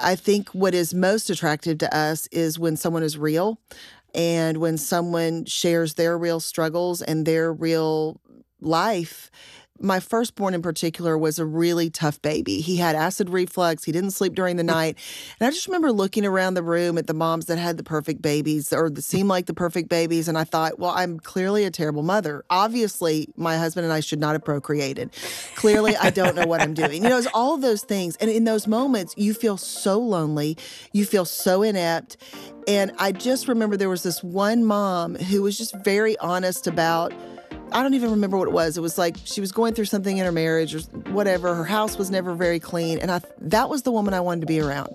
I think what is most attractive to us is when someone is real and when someone shares their real struggles and their real life. My firstborn in particular was a really tough baby. He had acid reflux. He didn't sleep during the night. And I just remember looking around the room at the moms that had the perfect babies or that seemed like the perfect babies. And I thought, well, I'm clearly a terrible mother. Obviously, my husband and I should not have procreated. Clearly, I don't know what I'm doing. It's all of those things. And in those moments, you feel so lonely. You feel so inept. And I just remember there was this one mom who was just very honest about, I don't even remember what it was. It was like she was going through something in her marriage or whatever. Her house was never very clean. And that was the woman I wanted to be around.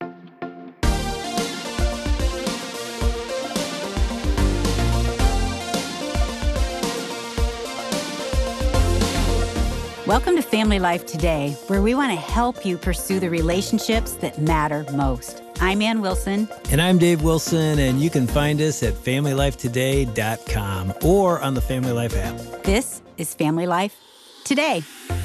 Welcome to Family Life Today, where we want to help you pursue the relationships that matter most. I'm Ann Wilson. And I'm Dave Wilson, and you can find us at FamilyLifeToday.com or on the Family Life app. This is Family Life Today.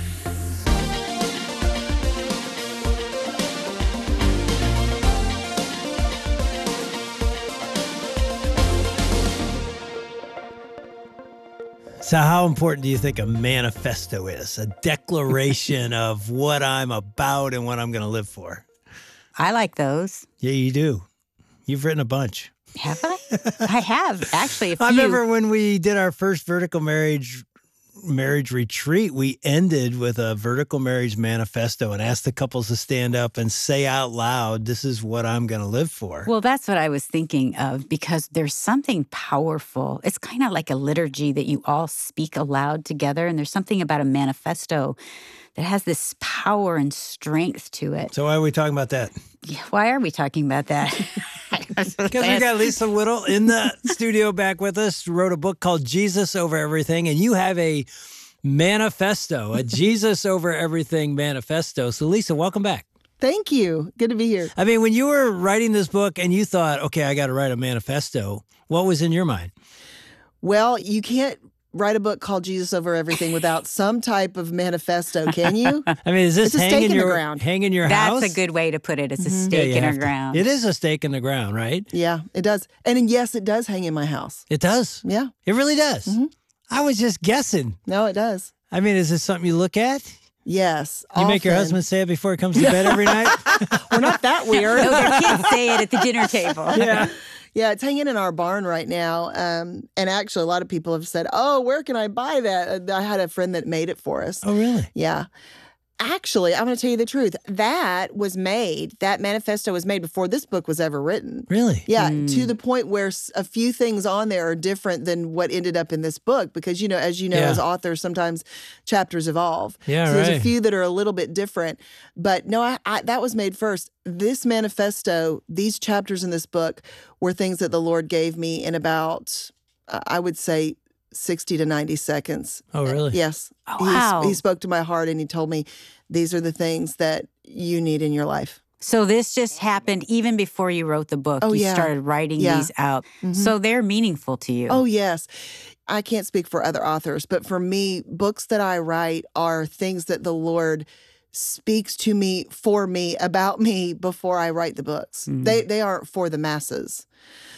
So how important do you think a manifesto is? A declaration of what I'm about and what I'm going to live for? I like those. Yeah, you do. You've written a bunch. Have I? I have, actually, a few. I remember when we did our first vertical marriage retreat, we ended with a vertical marriage manifesto and asked the couples to stand up and say out loud, this is what I'm going to live for. Well, that's what I was thinking of, because there's something powerful. It's kind of like a liturgy that you all speak aloud together, and there's something about a manifesto that has this power and strength to it. So why are we talking about that? Yeah, why are we talking about that? Because we got Lisa Whittle in the studio back with us, wrote a book called Jesus Over Everything, and you have a manifesto, a Jesus Over Everything manifesto. So Lisa, welcome back. Thank you. Good to be here. I mean, when you were writing this book and you thought, okay, I got to write a manifesto, what was in your mind? Well, you can't write a book called Jesus Over Everything without some type of manifesto, can you? I mean, is this hang in your house? That's a good way to put it. It's a stake in our ground. It is a stake in the ground, right? Yeah, it does. And yes, it does hang in my house. It does? Yeah. It really does? Mm-hmm. I was just guessing. No, it does. I mean, is this something you look at? Yes. You often. Make your husband say it before he comes to bed every night? We're not that weird. No, their kids say it at the dinner table. Yeah. Yeah, it's hanging in our barn right now. And actually, a lot of people have said, oh, where can I buy that? I had a friend that made it for us. Oh, really? Yeah. Actually, I'm going to tell you the truth. That manifesto was made before this book was ever written. Really? Yeah, to the point where a few things on there are different than what ended up in this book because, as you know, as authors, sometimes chapters evolve. Yeah, so there's a few that are a little bit different. But no, that was made first. This manifesto, these chapters in this book were things that the Lord gave me in about, I would say, 60 to 90 seconds. Oh, really? Yes. Oh, wow. He spoke to my heart and he told me, these are the things that you need in your life. So this just happened even before you wrote the book. You started writing these out. Mm-hmm. So they're meaningful to you. Oh, yes. I can't speak for other authors, but for me, books that I write are things that the Lord speaks to me, for me, about me before I write the books. Mm-hmm. They aren't for the masses.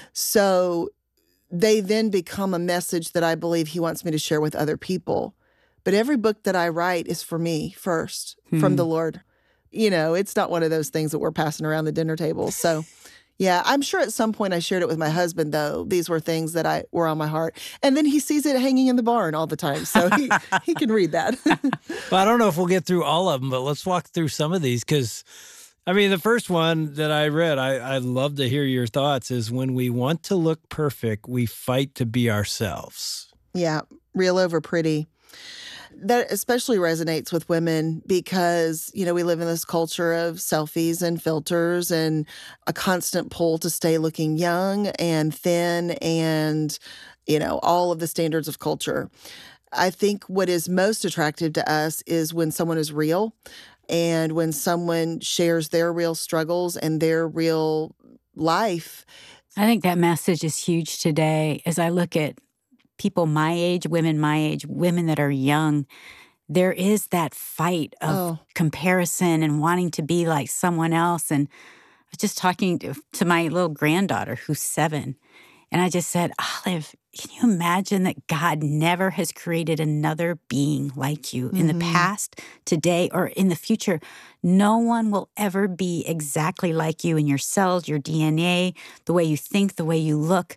So they then become a message that I believe he wants me to share with other people. But every book that I write is for me first, from the Lord. It's not one of those things that we're passing around the dinner table. So, yeah, I'm sure at some point I shared it with my husband, though. These were things that were on my heart. And then he sees it hanging in the barn all the time, so he can read that. Well, I don't know if we'll get through all of them, but let's walk through some of these because the first one that I read, I'd love to hear your thoughts, is when we want to look perfect, we fight to be ourselves. Yeah, real over pretty. That especially resonates with women because, we live in this culture of selfies and filters and a constant pull to stay looking young and thin and, all of the standards of culture. I think what is most attractive to us is when someone is real. And when someone shares their real struggles and their real life. I think that message is huge today as I look at people my age, women that are young. there is that fight of comparison and wanting to be like someone else. And I was just talking to my little granddaughter who's 7. And I just said, Olive, can you imagine that God never has created another being like you in the past, today, or in the future? No one will ever be exactly like you in your cells, your DNA, the way you think, the way you look.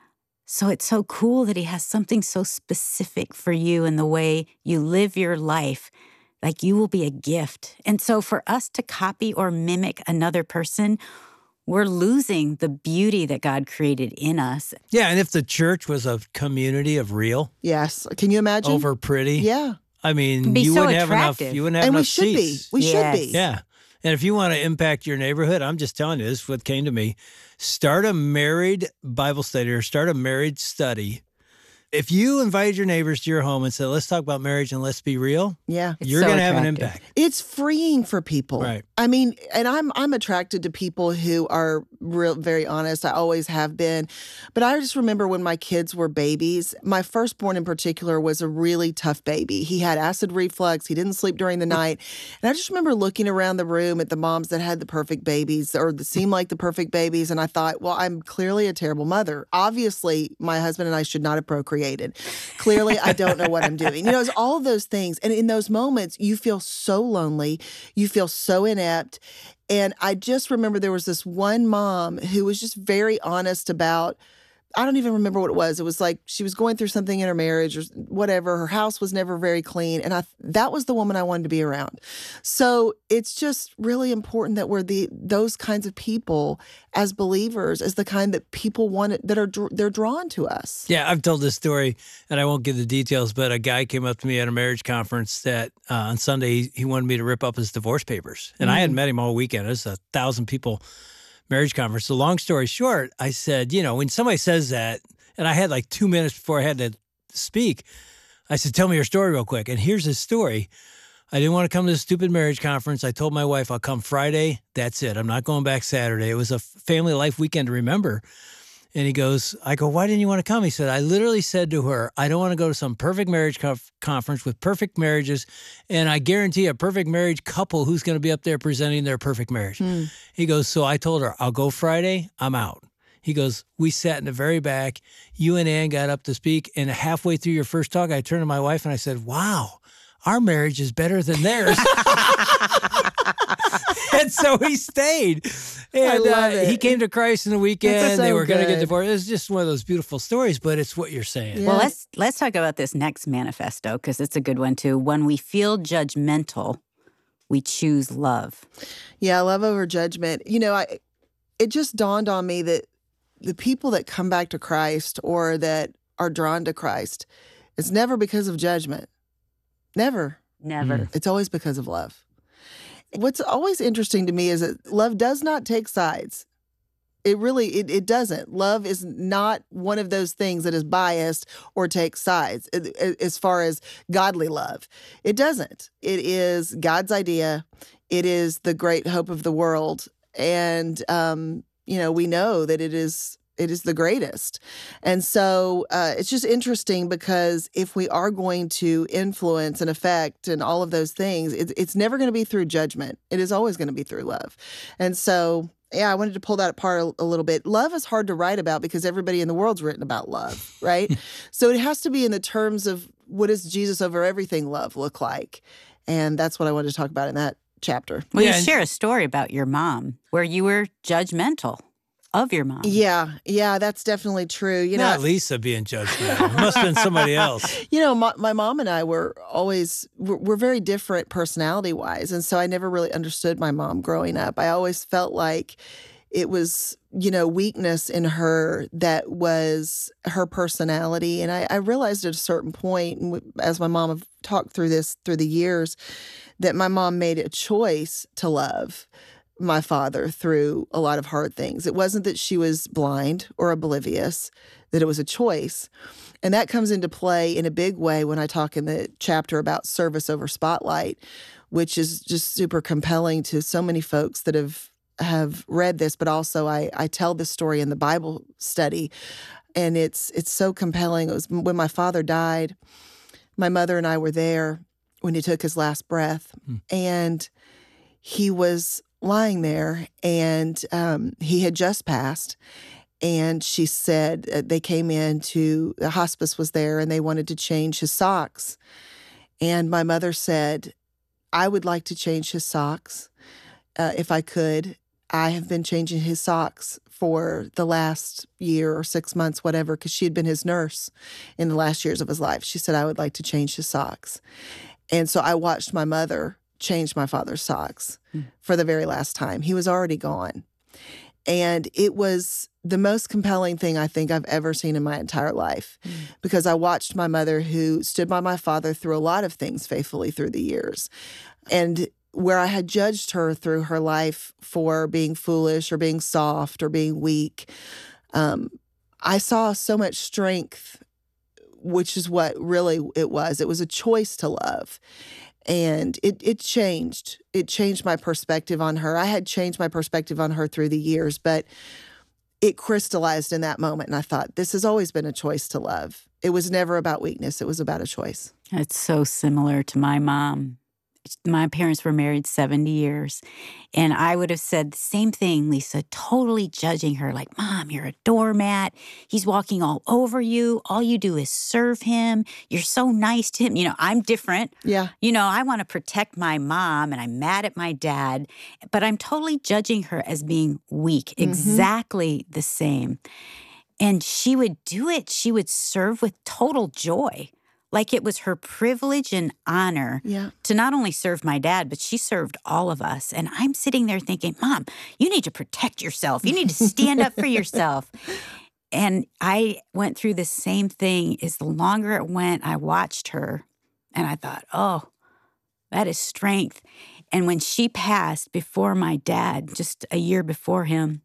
So it's so cool that he has something so specific for you in the way you live your life. Like you will be a gift. And so for us to copy or mimic another person, we're losing the beauty that God created in us. Yeah, and if the church was a community of real, yes, can you imagine? Over pretty, yeah. I mean, Be you so wouldn't have attractive. enough. You wouldn't have And enough we should seats. be. We Yes. should be. Yeah, and if you want to impact your neighborhood, I'm just telling you, this is what came to me. Start a married Bible study or start a married study. If you invited your neighbors to your home and said, let's talk about marriage and let's be real, Yeah. It's you're so going to have an attractive. impact. It's freeing for people. Right. I mean, and I'm attracted to people who are very honest. I always have been. But I just remember when my kids were babies, my firstborn in particular was a really tough baby. He had acid reflux. He didn't sleep during the night. And I just remember looking around the room at the moms that had the perfect babies or that seemed like the perfect babies. And I thought, well, I'm clearly a terrible mother. Obviously, my husband and I should not have procreated. Clearly, I don't know what I'm doing. You know, it's all of those things. And in those moments, you feel so lonely. You feel so inept. And I just remember there was this one mom who was just very honest about, I don't even remember what it was. It was like she was going through something in her marriage or whatever. Her house was never very clean. And that was the woman I wanted to be around. So it's just really important that we're those kinds of people as believers, as the kind that people want, they're drawn to us. Yeah, I've told this story, and I won't give the details, but a guy came up to me at a marriage conference that on Sunday, he wanted me to rip up his divorce papers. And I hadn't met him all weekend. It was 1,000 people marriage conference. So long story short, I said, you know, when somebody says that, and I had like 2 minutes before I had to speak, I said, tell me your story real quick. And here's his story. I didn't want to come to this stupid marriage conference. I told my wife, I'll come Friday. That's it. I'm not going back Saturday. It was a family life weekend to remember. And he goes, I go, why didn't you want to come? He said, I literally said to her, I don't want to go to some perfect marriage conference with perfect marriages. And I guarantee a perfect marriage couple who's going to be up there presenting their perfect marriage. He goes, so I told her, I'll go Friday. I'm out. He goes, we sat in the very back. You and Ann got up to speak. And halfway through your first talk, I turned to my wife and I said, wow, our marriage is better than theirs. And so he stayed. And I love it. he came to Christ in the weekend. That's so they were going to get good. divorced. It's just one of those beautiful stories, but it's what you're saying. Yeah. Well, let's talk about this next manifesto because it's a good one too. When we feel judgmental, we choose love. Yeah, love over judgment. You know, it just dawned on me that the people that come back to Christ or that are drawn to Christ, it's never because of judgment. Never. Never. It's always because of love. What's always interesting to me is that love does not take sides. It really, it doesn't. Love is not one of those things that is biased or takes sides as far as godly love. It doesn't. It is God's idea. It is the great hope of the world. And, you know, we know that it is the greatest. And so it's just interesting because if we are going to influence and affect and all of those things, it's never going to be through judgment. It is always going to be through love. And so, yeah, I wanted to pull that apart a little bit. Love is hard to write about because everybody in the world's written about love, right? So it has to be in the terms of what does Jesus over everything love look like? And that's what I wanted to talk about in that chapter. Well, Yeah, you share a story about your mom where you were judgmental of your mom. Yeah, that's definitely true. You know, Not Lisa being judgmental. It must have been somebody else. You know, my mom and I were we're very different personality-wise. And so I never really understood my mom growing up. I always felt like it was, you know, weakness in her that was her personality. And I realized at a certain point, and as my mom have talked through this through the years, that my mom made a choice to love my father through a lot of hard things. It wasn't that she was blind or oblivious, that it was a choice. And that comes into play in a big way when I talk in the chapter about service over spotlight, which is just super compelling to so many folks that have read this, but also I tell this story in the Bible study. And it's so compelling. It was when my father died, my mother and I were there. when he took his last breath. And he was lying there, and he had just passed. And she said they came in to, the hospice was there, and they wanted to change his socks. And my mother said, I would like to change his socks if I could. I have been changing his socks for the last year or 6 months, whatever, because she had been his nurse in the last years of his life. She said, I would like to change his socks. And so I watched my mother change my father's socks for the very last time. He was already gone. And it was the most compelling thing I think I've ever seen in my entire life, because I watched my mother, who stood by my father through a lot of things faithfully through the years. And where I had judged her through her life for being foolish or being soft or being weak, I saw so much strength, which is what really it was. It was a choice to love. And it changed. It changed my perspective on her. I had changed my perspective on her through the years, but it crystallized in that moment. And I thought, this has always been a choice to love. It was never about weakness. It was about a choice. It's so similar to my mom. My parents were married 70 years, and I would have said the same thing, Lisa, totally judging her, like, Mom, you're a doormat. He's walking all over you. All you do is serve him. You're so nice to him. You know, I'm different. Yeah. You know, I want to protect my mom, and I'm mad at my dad, but I'm totally judging her as being weak, exactly the same. And she would do it. She would serve with total joy. Like it was her privilege and honor to not only serve my dad, but she served all of us. And I'm sitting there thinking, Mom, you need to protect yourself. You need to stand up for yourself. And I went through the same thing. As the longer it went, I watched her and I thought, oh, that is strength. And when she passed before my dad, just a year before him,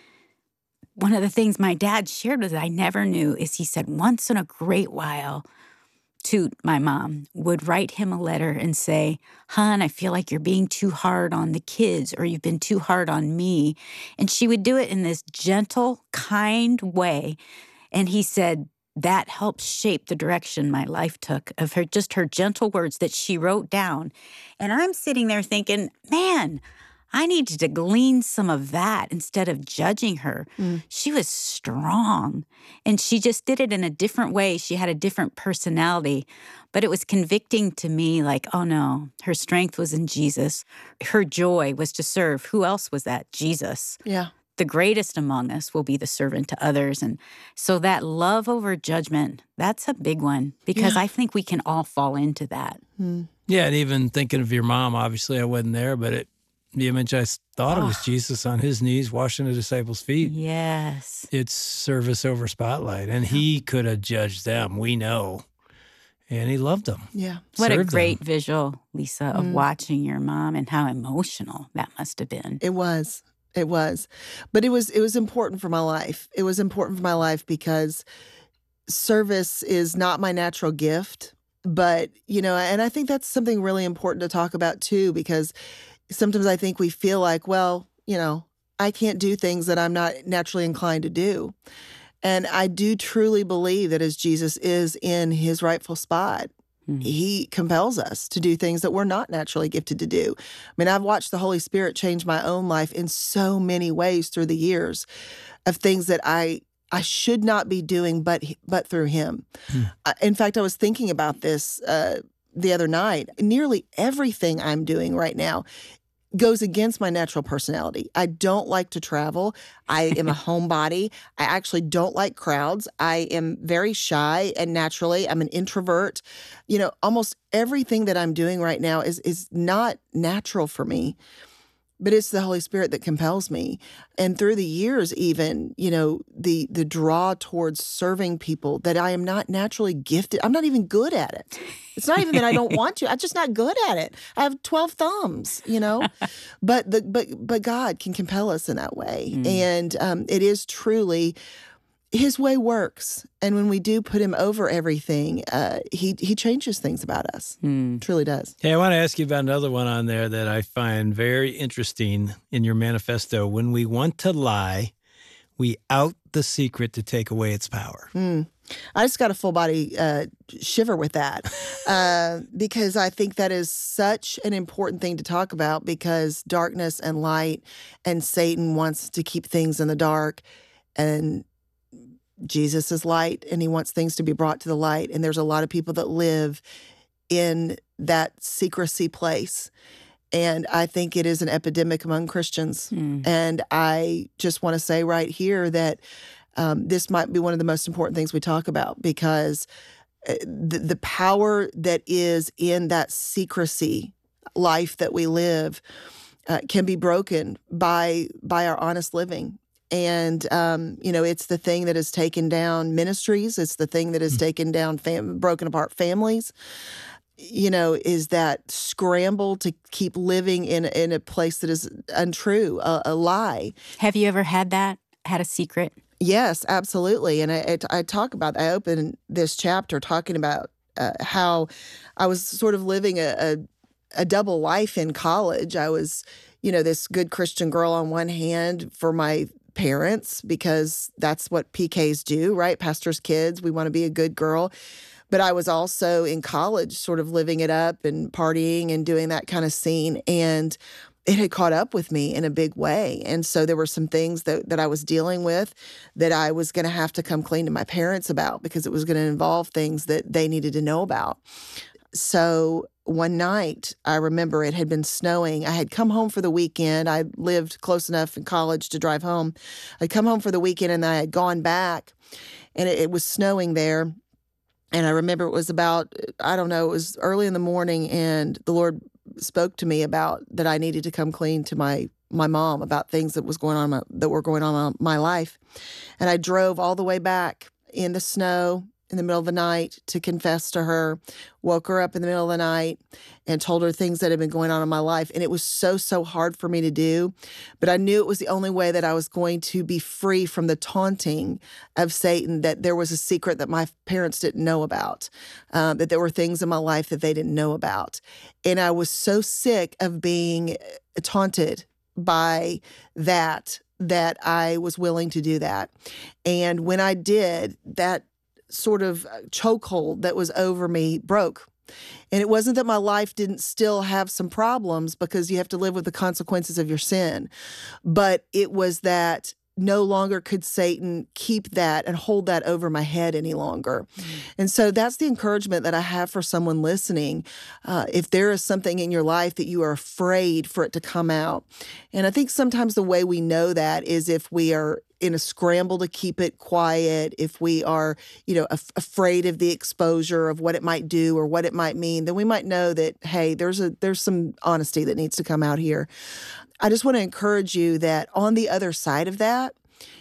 one of the things my dad shared with I never knew is he said, once in a great while, Toot, my mom, would write him a letter and say, Hon, I feel like you're being too hard on the kids, or you've been too hard on me. And she would do it in this gentle, kind way. And he said, that helped shape the direction my life took, of her, just her gentle words that she wrote down. And I'm sitting there thinking, man, I needed to glean some of that instead of judging her. She was strong, and she just did it in a different way. She had a different personality, but it was convicting to me, like, oh no, her strength was in Jesus. Her joy was to serve. Who else was that? Jesus. Yeah. The greatest among us will be the servant to others. And so that love over judgment, that's a big one, because I think we can all fall into that. Yeah, and even thinking of your mom, obviously I wasn't there, but the image I thought it was Jesus on his knees washing the disciples' feet. Yes. It's service over spotlight. And he could have judged them, we know. And he loved them. Yeah. What a great visual, Lisa, of watching your mom, and how emotional that must have been. It was. It was. But it was important for my life. It was important for my life because service is not my natural gift. But, you know, and I think that's something really important to talk about too, because sometimes I think we feel like, well, you know, I can't do things that I'm not naturally inclined to do. And I do truly believe that as Jesus is in his rightful spot, he compels us to do things that we're not naturally gifted to do. I mean, I've watched the Holy Spirit change my own life in so many ways through the years of things that I should not be doing, but through him. In fact, I was thinking about this the other night. Nearly everything I'm doing right now goes against my natural personality. I don't like to travel. I am a homebody. I actually don't like crowds. I am very shy, and naturally I'm an introvert. You know, almost everything that I'm doing right now is not natural for me. But it's the Holy Spirit that compels me. And through the years even, you know, the draw towards serving people that I am not naturally gifted. I'm not even good at it. It's not even that I don't want to. I'm just not good at it. I have 12 thumbs, you know. But God can compel us in that way. And it is truly his way works. And when we do put him over everything, he changes things about us. Truly does. Hey, I want to ask you about another one on there that I find very interesting in your manifesto. When we want to lie, we out the secret to take away its power. I just got a full body shiver with that because I think that is such an important thing to talk about, because darkness and light, and Satan wants to keep things in the dark, and Jesus is light, and he wants things to be brought to the light. And there's a lot of people that live in that secrecy place. And I think it is an epidemic among Christians. And I just want to say right here that this might be one of the most important things we talk about, because the power that is in that secrecy life that we live can be broken by our honest living. And, it's the thing that has taken down ministries. It's the thing that has taken down broken apart families. Is that scramble to keep living in a place that is untrue, a lie. Have you ever had a secret? Yes, absolutely. And I talk about, I open this chapter talking about how I was sort of living a double life in college. I was, this good Christian girl on one hand for my parents, because that's what PKs do, right? Pastors' kids, we want to be a good girl. But I was also in college sort of living it up and partying and doing that kind of scene. And it had caught up with me in a big way. And so there were some things that I was dealing with that I was going to have to come clean to my parents about, because it was going to involve things that they needed to know about. So one night, I remember it had been snowing. I had come home for the weekend. I lived close enough in college to drive home. I'd come home for the weekend, and I had gone back, and it was snowing there. And I remember it was about, it was early in the morning, and the Lord spoke to me about that I needed to come clean to my mom about things that were going on in my life. And I drove all the way back in the snow in the middle of the night to confess to her, woke her up in the middle of the night and told her things that had been going on in my life. And it was so hard for me to do, but I knew it was the only way that I was going to be free from the taunting of Satan, that there was a secret that my parents didn't know about, that there were things in my life that they didn't know about. And I was so sick of being taunted by that I was willing to do that. And when I did, that sort of chokehold that was over me broke. And it wasn't that my life didn't still have some problems, because you have to live with the consequences of your sin. But it was that no longer could Satan keep that and hold that over my head any longer. And so that's the encouragement that I have for someone listening. If there is something in your life that you are afraid for it to come out. And I think sometimes the way we know that is if we are in a scramble to keep it quiet, if we are, afraid of the exposure of what it might do or what it might mean, then we might know that, hey, there's some honesty that needs to come out here. I just want to encourage you that on the other side of that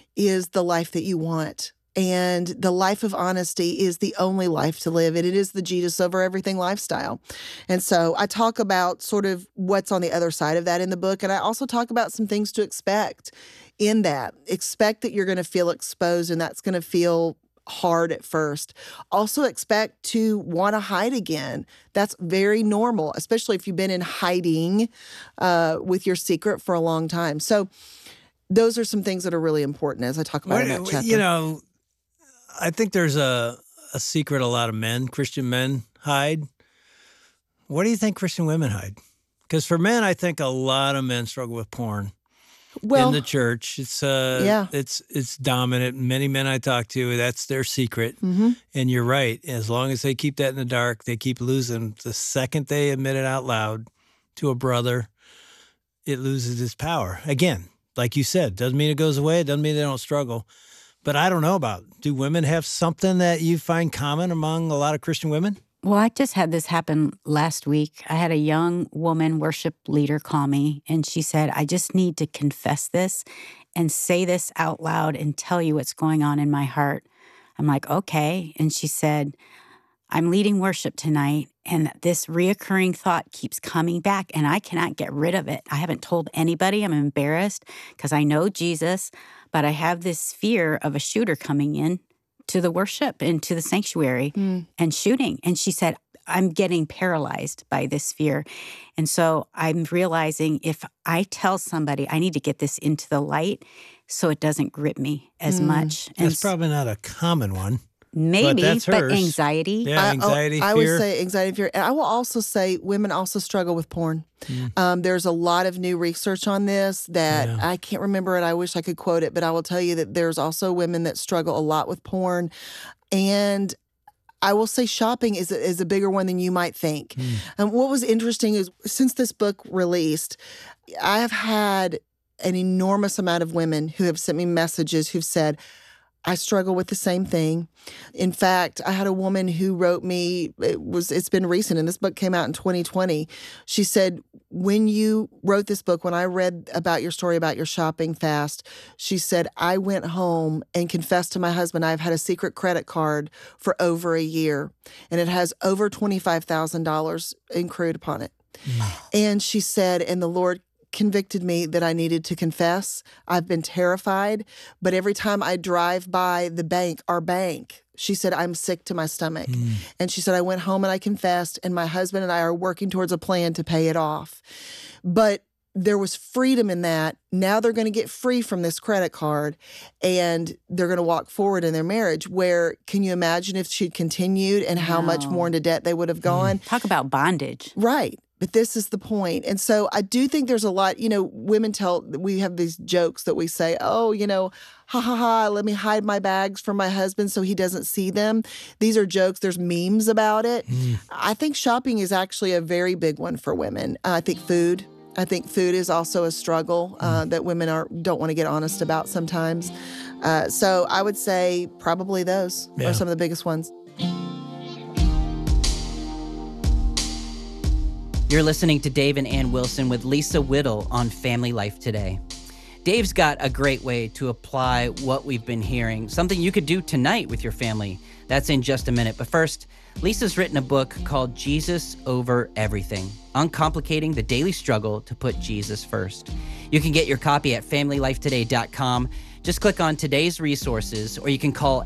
is the life that you want. And the life of honesty is the only life to live. And it is the Jesus over everything lifestyle. And so I talk about sort of what's on the other side of that in the book. And I also talk about some things to expect in that. Expect that you're going to feel exposed, and that's going to feel hard at first. Also expect to want to hide again. That's very normal, especially if you've been in hiding with your secret for a long time. So those are some things that are really important as I talk about in that chapter. I think there's a secret a lot of Christian men hide. What do you think Christian women hide? Because for men, I think a lot of men struggle with porn. In the church, it's dominant. Many men I talk to, that's their secret. Mm-hmm. And you're right. As long as they keep that in the dark, they keep losing. The second they admit it out loud to a brother, it loses its power. Again, like you said, doesn't mean it goes away. It doesn't mean they don't struggle. But I don't know do women have something that you find common among a lot of Christian women? Well, I just had this happen last week. I had a young woman worship leader call me, and she said, I just need to confess this and say this out loud and tell you what's going on in my heart. I'm like, okay. And she said, I'm leading worship tonight, and this reoccurring thought keeps coming back, and I cannot get rid of it. I haven't told anybody. I'm embarrassed because I know Jesus, but I have this fear of a shooter coming in to the worship, into the sanctuary and shooting. And she said, I'm getting paralyzed by this fear. And so I'm realizing if I tell somebody I need to get this into the light so it doesn't grip me as much. And That's probably not a common one. maybe, that's but hers. anxiety. Yeah, anxiety, I fear. would say anxiety, fear. And I will also say women also struggle with porn. There's a lot of new research on this that I can't remember it. I wish I could quote it, but I will tell you that there's also women that struggle a lot with porn. And I will say shopping is a bigger one than you might think. And what was interesting is since this book released, I have had an enormous amount of women who have sent me messages who've said, I struggle with the same thing. In fact, I had a woman who wrote me, it's been recent, and this book came out in 2020. She said, when you wrote this book, when I read about your story about your shopping fast, she said, I went home and confessed to my husband I've had a secret credit card for over a year, and it has over $25,000 accrued upon it. And she said, and the Lord convicted me that I needed to confess. I've been terrified, but every time I drive by the bank, our bank, she said, I'm sick to my stomach. And she said, I went home and I confessed, and my husband and I are working towards a plan to pay it off. But there was freedom in that. Now they're going to get free from this credit card, and they're going to walk forward in their marriage. Where, can you imagine if she'd continued and how much more into debt they would have gone? Talk about bondage. Right. But this is the point. And so I do think there's a lot, women we have these jokes that we say, oh, ha ha ha, let me hide my bags from my husband so he doesn't see them. These are jokes. There's memes about it. I think shopping is actually a very big one for women. I think food is also a struggle that women don't want to get honest about sometimes. So I would say probably those are some of the biggest ones. You're listening to Dave and Ann Wilson with Lisa Whittle on Family Life Today. Dave's got a great way to apply what we've been hearing, something you could do tonight with your family. That's in just a minute. But first, Lisa's written a book called Jesus Over Everything, Uncomplicating the Daily Struggle to Put Jesus First. You can get your copy at FamilyLifeToday.com. Just click on today's resources, or you can call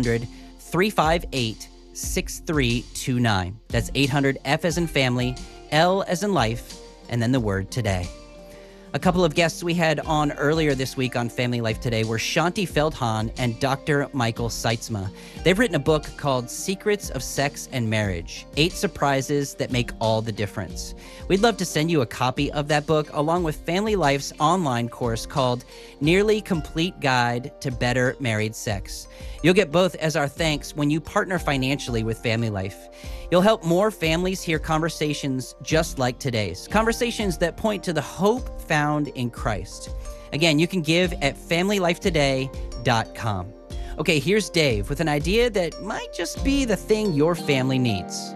800-358-6329. That's 800-F as in family, L as in life, and then the word today. A couple of guests we had on earlier this week on Family Life Today were Shaunti Feldhahn and Dr. Michael Sytsma. They've written a book called Secrets of Sex and Marriage, 8 Surprises That Make All the Difference. We'd love to send you a copy of that book along with Family Life's online course called Nearly Complete Guide to Better Married Sex. You'll get both as our thanks when you partner financially with Family Life. You'll help more families hear conversations just like today's, conversations that point to the hope found in Christ. Again, you can give at FamilyLifeToday.com. Okay, here's Dave with an idea that might just be the thing your family needs.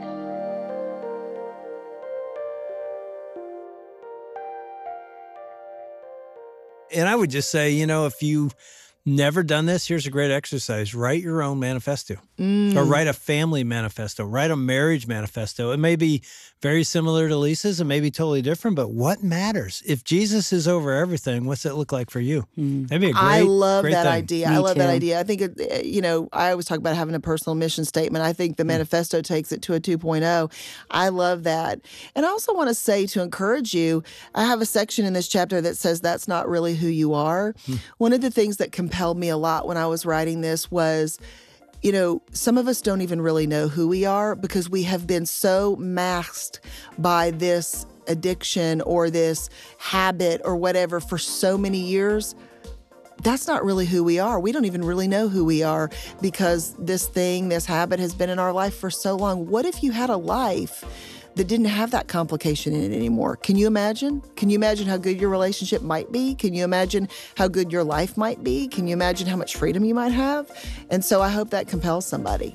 And I would just say, if you've never done this, here's a great exercise. Write your own manifesto or write a family manifesto, write a marriage manifesto. It may be very similar to Lisa's. It may be totally different, but what matters? If Jesus is over everything, what's it look like for you? That'd be a great I love great that thing. idea. I love that idea. I think, I always talk about having a personal mission statement. I think the manifesto takes it to a 2.0. I love that. And I also want to say, to encourage you, I have a section in this chapter that says that's not really who you are. One of the things that compelled me a lot when I was writing this was, some of us don't even really know who we are because we have been so masked by this addiction or this habit or whatever for so many years. That's not really who we are. We don't even really know who we are because this habit has been in our life for so long. What if you had a life that didn't have that complication in it anymore? Can you imagine? Can you imagine how good your relationship might be? Can you imagine how good your life might be? Can you imagine how much freedom you might have? And so I hope that compels somebody.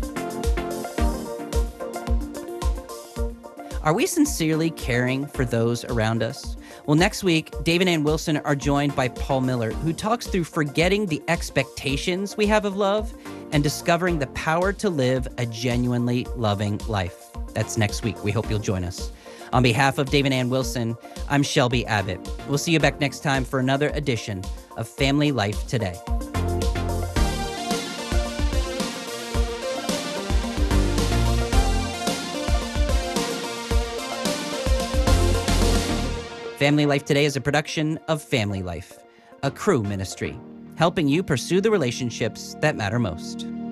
Are we sincerely caring for those around us? Well, next week, Dave and Ann Wilson are joined by Paul Miller, who talks through forgetting the expectations we have of love and discovering the power to live a genuinely loving life. That's next week. We hope you'll join us. On behalf of Dave and Ann Wilson, I'm Shelby Abbott. We'll see you back next time for another edition of Family Life Today. Family Life Today is a production of Family Life, a Cru ministry, helping you pursue the relationships that matter most.